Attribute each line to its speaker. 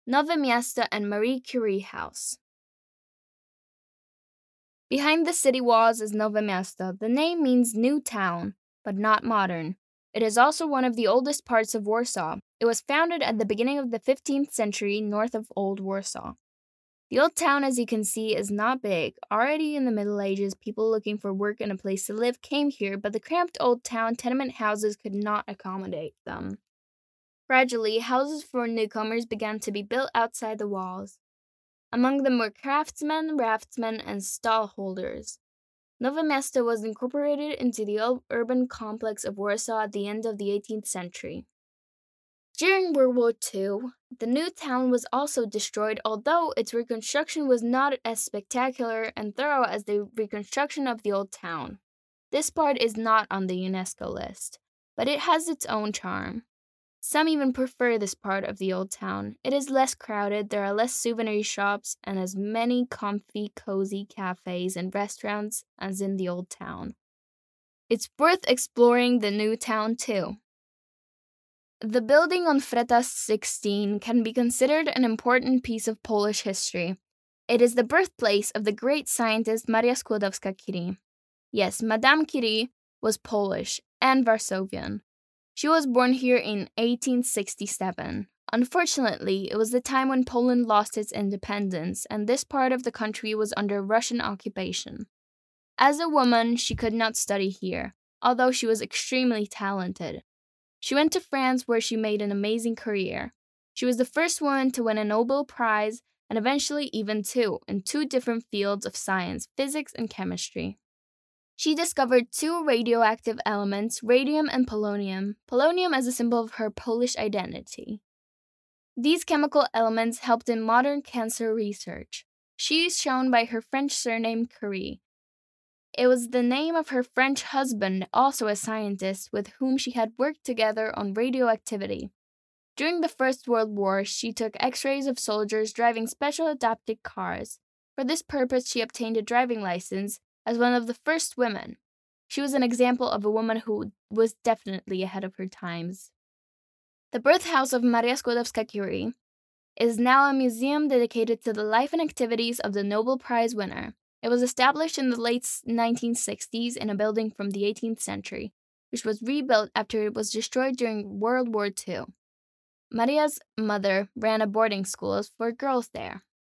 Speaker 1: Nowe Miasto and Marie Curie House. Behind the city walls is Nowe Miasto. The name means new town, but not modern. It is also one of the oldest parts of Warsaw. It was founded at the beginning of the 15th century north of Old Warsaw. The old town, as you can see, is not big. Already in the Middle Ages, people looking for work and a place to live came here, but the cramped old town tenement houses could not accommodate them. Gradually, houses for newcomers began to be built outside the walls. Among them were craftsmen, raftsmen, and stallholders. Nowe Miasto was incorporated into the urban complex of Warsaw at the end of the 18th century. During World War II, the new town was also destroyed, although its reconstruction was not as spectacular and thorough as the reconstruction of the old town. This part is not on the UNESCO list, but it has its own charm. Some even prefer this part of the old town. It is less crowded, there are less souvenir shops, and as many comfy, cozy cafes and restaurants as in the old town. It's worth exploring the new town too. The building on Fretas 16 can be considered an important piece of Polish history. It is the birthplace of the great scientist Maria Skłodowska-Curie. Yes, Madame Curie was Polish and Varsovian. She was born here in 1867. Unfortunately, it was the time when Poland lost its independence, and this part of the country was under Russian occupation. As a woman, she could not study here, although she was extremely talented. She went to France, where she made an amazing career. She was the first woman to win a Nobel Prize, and eventually even two, in two different fields of science, physics and chemistry. She discovered two radioactive elements, radium and polonium as a symbol of her Polish identity. These chemical elements helped in modern cancer research. She is shown by her French surname Curie. It was the name of her French husband, also a scientist, with whom she had worked together on radioactivity. During the First World War, she took X-rays of soldiers driving special adapted cars. For this purpose, she obtained a driving license as one of the first women. She was an example of a woman who was definitely ahead of her times. The birth house of Maria Skłodowska-Curie is now a museum dedicated to the life and activities of the Nobel Prize winner. It was established in the late 1960s in a building from the 18th century, which was rebuilt after it was destroyed during World War II. Maria's mother ran a boarding school for girls there.